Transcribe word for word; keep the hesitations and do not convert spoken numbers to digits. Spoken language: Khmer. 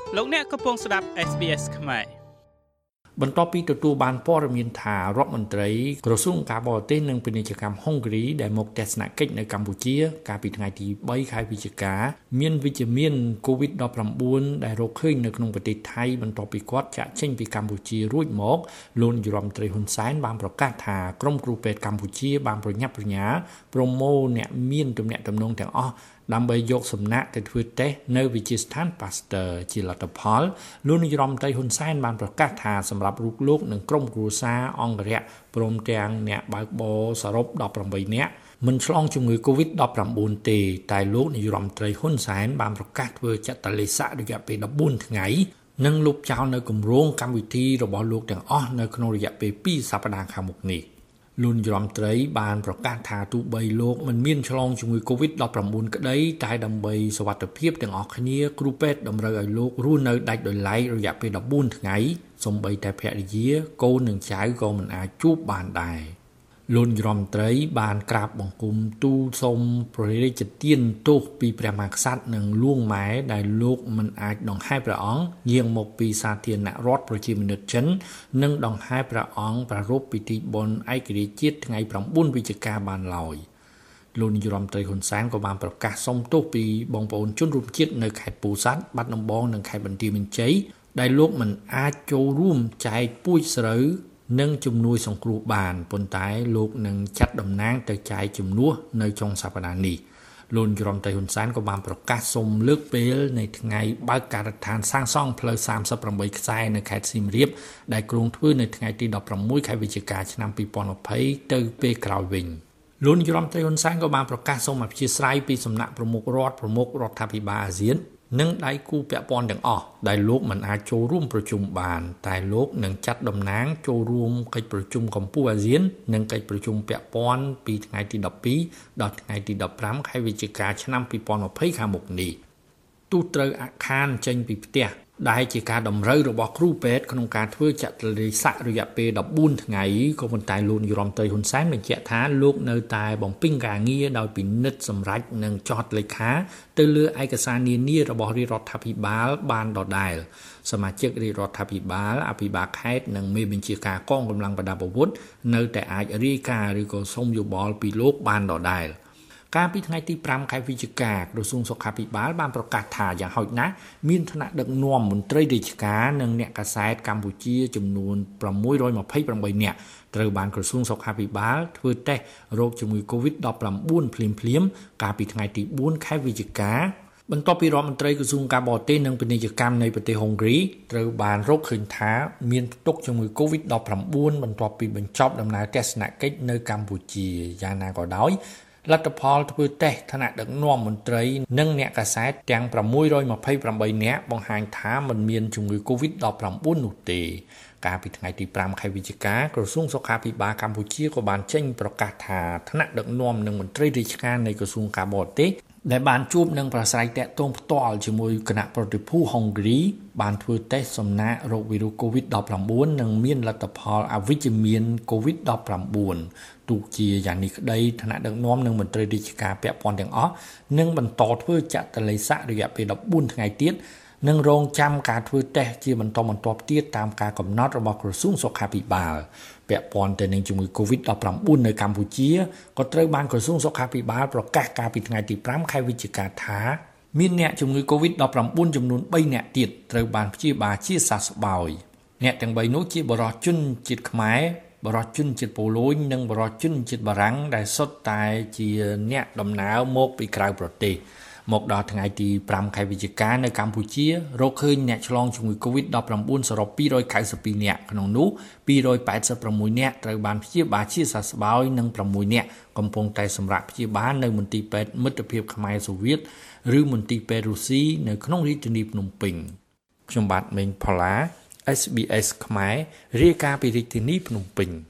លោកអ្នកកំពុងស្ដាប់ เอส บี เอส ខ្មែរបន្ទាប់ពីទទួលបានព័ត៌មានថារដ្ឋមន្ត្រីក្រសួងការបរទេសនិងពាណិជ្ជកម្មហុងគ្រីដែលមកទស្សនកិច្ចនៅកម្ពុជាកាលពីថ្ងៃទីបីខែវិច្ឆិកាមានវិជ្ជមាន កូវីដ ដប់ប្រាំបួន ដែលរកឃើញនៅក្នុងប្រទេសថៃបន្ទាប់ពីគាត់ចាក់ចេញពីកម្ពុជារួចមកលោកនាយរដ្ឋមន្ត្រីហ៊ុនសែនបានប្រកាសថាក្រុមគ្រូពេទ្យកម្ពុជាបានប្រញាប់ប្រញាល់ប្រមូលអ្នកមានទំនាក់ទំនងទាំងអស់ដើម្បីយកសំណាក់ទៅធ្វើតេស្តនៅវិទ្យាស្ថាន Pasteur ជាលទ្ធផលលោកនាយរដ្ឋមន្ត្រីហ៊ុនសែនបានប្រកាសថាសម្រាប់រូបលោកនិងក្រុមគ្រួសារអង្គរៈព្រមទាំងអ្នកបើកបរសរុបដប់ប្រាំបីនាក់មិនឆ្លងជំងឺ កូវីដ ដប់ប្រាំបួន ទេតែលោកនាយរដ្ឋមន្ត្រីហ៊ុនសែនបានប្រកាសធ្វើចតលេខរយៈពេលដប់បួនថ្ងៃនិងលុបចោលនៅគម្រោងកម្មវិធីរបស់លោកទាំងអស់នៅក្នុងរយៈពេលពីរសប្តាហ៍ខាងមុខនេះលោកនាយរដ្ឋមន្ត្រីបានប្រកាសថាទោះបីលោកមិនមានឆ្លងជំងឺ កូវីដ ដប់ប្រាំបួន ក្តីតែដើម្បីសុវត្ថិភាពទាំងអស់គ្នាគ្រូពេទ្យតម្រូវឲ្យលោករស់នៅដាច់ដោយឡែករយៈពេលដប់បួនថ្ងៃសូម្បីតែភរិយាកូននិងចៅក៏មិនអាចជួបបានដែរលោកនាយរដ្ឋមន្ត្រីបានក្រាបបង្គំទូលសូមព្រះរាជទានទោសពីព្រះមហាក្សត្រនិងលួងម៉ែដែលលោកមិនអាចដង្ហែព្រះអង្គយាងមកពីសាធារណរដ្ឋប្រជាមានិតចិននិងដង្ហែព្រះអង្គប្រារព្ធពិធីបុណ្យឯករាជ្យជាតិថ្ងៃប្រាំបួនវិច្ឆិកាបានឡើយលោកនាយរដ្ឋមន្ត្រីហ៊ុនសែនក៏បានប្រកាសសុំទោសពីបងប្អូនជនរួមជាតិនៅខេត្តពោធិ៍សាត់បាត់ដំបងនិងខេត្តបន្ទាយមានជ័យដែលលោកមិនអាចចូលរួមចែកពូជស្រូវនិងជំនួយសង្គ្រោះបានប៉ុន្តែលោកនឹងចាត់តំណាងទៅចែកជំនួសនៅចុងសប្តាហ៍នេះលោកនាយរដ្ឋមន្ត្រីហ៊ុនសែនក៏បានប្រកាសសូមលើកពេលในថ្ងៃបើកការដ្ឋានសាងសង់ផ្លូវសាមសិបប្រាំបីខ្សែនៅខេត្តសៀមរាបដែលគ្រោងធ្វើនៅថ្ងៃទីដប់ប្រាំមួយខែវិច្ឆិកាឆ្នាំពីរពាន់ยี่สิบទៅពេលក្រោយវិញលោកនាយរដ្ឋមន្ត្រីហ៊ុនសែនក៏បានប្រកាសសូមអព្យាស្រ័យពីសំណាក់ប្រមុខរដ្ឋប្រមុខរដ្ឋាភិបាលអាស៊ាននិងដៃគូពាក់ព័ន្ធទាំងអស់ដែលលោកមិនអាចចូលរួមប្រជុំបានតែលោកនឹងចាត់តំណាងចូលរួមកិច្ចប្រជុំកម្ពុជាអាស៊ាននិងកិច្ចប្រជុំពាក់ព័ន្ធពីថ្ងៃទីដប់ពីរដល់ថ្ងៃទីដប់ប្រាំខែវិច្ឆិកាឆ្នាំពីរពាន់ยี่สิบខាងមុខនេះទូត្រូវអាខានចេញពីផ្ទះដែលជាការតម្រូវរបស់គ្រូពេទ្យក្នុងការធ្វើចតលេខរយៈពេលដប់បួនថ្ងៃក៏ប៉ុន្តែលោកនាយរដ្ឋមន្ត្រីហ៊ុនសែនបញ្ជាក់ថាលោកនៅតែបំពេញការងារដោយពិនិត្យសម្រេចនិងចុះលេខាទៅលើឯកសារនានារបស់រាជរដ្ឋាភិបាលបានដដែលសមាជិករាជរដ្ឋាភិបាលអភិបាលខេត្តនិងមេបញ្ជាការកងកម្លាំងប្រដាប់អាវុធនៅតែអាចរាយការណ៍ឬក៏សុំយោបល់ពីលោកបានដដែលកាលពីថ្ងៃទីប្រាំខែវិច្ឆិកាក្រសួងសុខាភិបាលបានប្រកាសថាយ៉ាងហោចណាស់មានថ្នាក់ដឹកនាំមន្ត្រីរាជការនិងអ្នកកាសែតកម្ពុជាចំនួនប្រាំមួយរយម្ភៃប្រាំបីនាក់ត្រូវបានក្រសួងសុខាភិបាលធ្វើតេស្តរោគជំងឺ កូវីដ ដប់ប្រាំបួន ភ្លាមៗកាលពីថ្ងៃទីបួនខែវិច្ឆិកាបន្ទាប់ពីរដ្ឋមន្ត្រីក្រសួងការបរទេសនិងពាណិជ្ជកម្មនៃប្រទេសហុងគ្រីត្រូវបានរកឃើញថាមានផ្ទុកជំងឺ កូវីដ ដប់ប្រាំបួន បន្ទាប់ពីបញ្ចប់ដំណើរទស្សនកិច្ចនៅកម្ពុជាយ៉ាងណាក៏ដោយលទ្ធផលធ្វើតេស្តថ្នាក់ដឹកនាំមន្ត្រីនិងអ្នកកាសែតទាំងប្រាំមួយរយម្ភៃប្រាំបីនាក់បង្ហាញថាមិនមានជំងឺ កូវីដ ដប់ប្រាំបួន នោះទេកាលពីថ្ងៃទីប្រាំខែវិច្ឆិកាក្រសួងសុខាភិបាលកម្ពុជាក៏បានចេញប្រកាសថាថ្នាក់ដឹកនាំនិងមន្ត្រីរាជការនៃក្រសួងការបរទេសដែលបានជួបនឹងប្រស្រ័យតាក់ទងផ្ទាល់ជាមួយគណៈប្រតិភូហុងគ្រីបានធ្វើតេស្តសំណាក់រោគវីរុស កូវីដ ដប់ប្រាំបួន និងមានលទ្ធផលអវិជ្ជមាន កូវីដ ដប់ប្រាំបួន ទោះជាយ៉ាងនេះក្តីថ្នាក់ដឹកនាំនិងមន្ត្រីរាជការពាក់ព័ន្ធទាំងអស់នឹងបន្តធ្វើចតលេខរយៈពេលដប់បួនថ្ងៃទៀតនិងរងចាំការធ្វើតេស្តជាបន្តបន្ទាប់ទៀតតាមការកំណត់របស់ក្រសួងសុខាភិបាលពាក់ព័ន្ធទៅនឹងជំងឺ កូវីដ ដប់ប្រាំបួន នៅកម្ពុជាក៏ត្រូវបានក្រសួងសុខាភិបាលប្រកាសកាលពីថ្ងៃទីប្រាំខែវិច្ឆិកាថាមានអ្នកជំងឺ កូវីដ ដប់ប្រាំបួន ចំនួនបីនាក់ទៀតត្រូវបានព្យាបាលជាសះស្បើយអ្នកទាំងបីនោះជាបុរសជនជាតិខ្មែរបរិសុទ្ធជនជាតិប៉ូឡូញនិងបរិសុទ្ធជនជាតិបារាំងដែលសុទ្ធតែជាអ្នកដំណើរមកពីក្រៅប្រទេសមកដល់ថ្ងៃទីប្រាំខែវិច្ឆិកានៅកម្ពុជារកឃើញអ្នកឆ្លងជំងឺ កូវីដ ដប់ប្រាំបួន សរុបពីររយកៅសិបពីរនាក់ក្នុងនោះពីររយប៉ែតសិបប្រាំមួយនាក់ត្រូវបានព្យាបាលជាសះស្បើយនិងប្រាំមួយនាក់កំពុងតែសម្រាប់ព្យាបាលនៅមន្ទីរពេទ្យមិត្តភាពខ្មែរសូវៀតឬមន្ទីរពេទ្យរុស្ស៊ីនៅក្នុងរាជធានីភ្នំពេញខ្ញុំបាទមេងផល្លា เอส บี เอส ខ្មែររាយការណ៍ពីរាជធានីភ្នំពេញ